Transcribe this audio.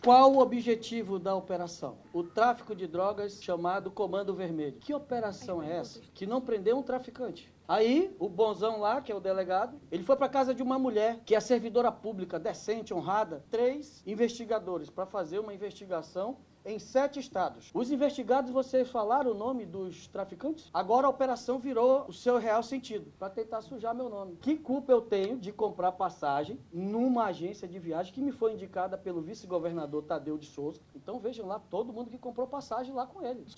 Qual o objetivo da operação? O tráfico de drogas chamado Comando Vermelho. Que operação é essa? Que não prendeu um traficante. Aí, o bonzão lá, que é o delegado, ele foi para casa de uma mulher, que é servidora pública, decente, honrada, 3 investigadores para fazer uma investigação em 7 estados. Os investigados, vocês falaram o nome dos traficantes? Agora a operação virou o seu real sentido, para tentar sujar meu nome. Que culpa eu tenho de comprar passagem numa agência de viagem que me foi indicada pelo vice-governador Tadeu de Souza? Então vejam lá, todo mundo que comprou passagem lá com ele.